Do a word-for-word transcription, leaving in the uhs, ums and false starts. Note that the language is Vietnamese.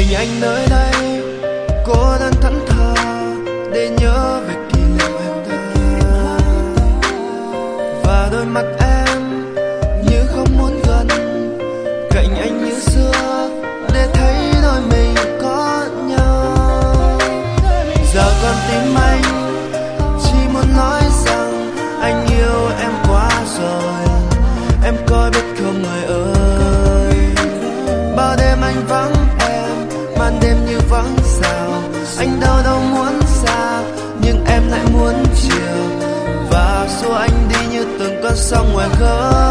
mình anh nơi đây cô đơn thẫn thờ để nhớ về kỷ niệm em thơ. Và đôi mắt em như không muốn gần cạnh anh như xưa để thấy đôi mình có nhau. Giờ con tim anh chỉ muốn nói rằng anh yêu em quá rồi. Em coi biết không người ơi, bao đêm anh vắng em, màn đêm như vắng sao. Anh đâu đâu muốn xa, nhưng em lại muốn chiều. Và xua anh đi như từng con sông ngoài khơi.